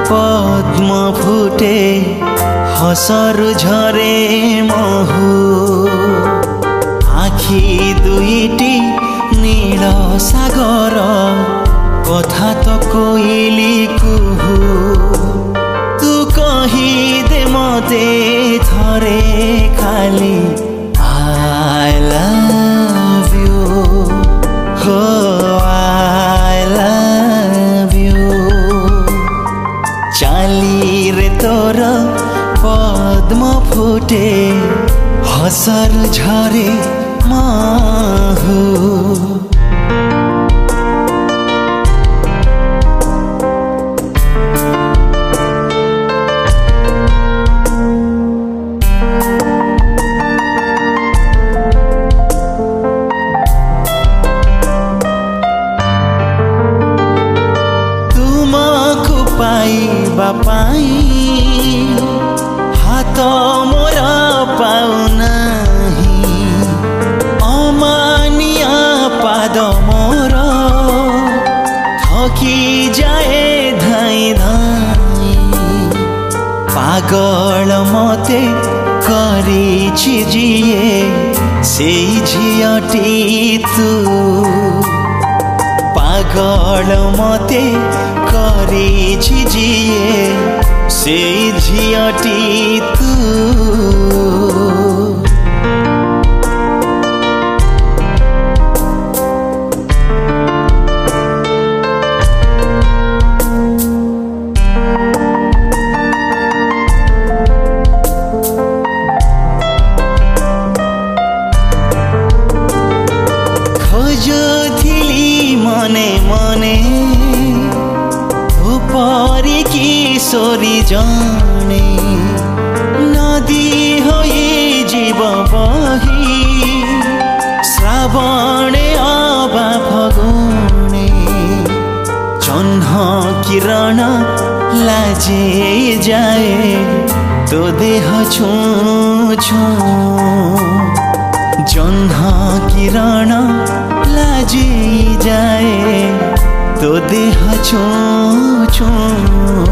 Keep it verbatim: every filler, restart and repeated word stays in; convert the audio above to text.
पद्म फुटे हसरु झरे महु आखि दुईटी नील सागर कथा तो कोइली कुहू तू कही दे मते थरे खाली I love you oh I love you चाली रे तोर पद्म फुटे हसर झरे महु पाइबा पाई हाथ मोर पाउनाही अमानिया पाद मोर थकी जाए धाई धाई पागल मते करिछि जिए सेई झियटी तू पागल मते करिछि जिए से झियटी तू खोजुथिली मने मने परी किशोरी जाने नदी होई जीव बही श्रावणे आबा फगुणे जह्न किरण लाजे जाए तो देह छू छू जह्न किरण लाजे जाए तो देह छू छू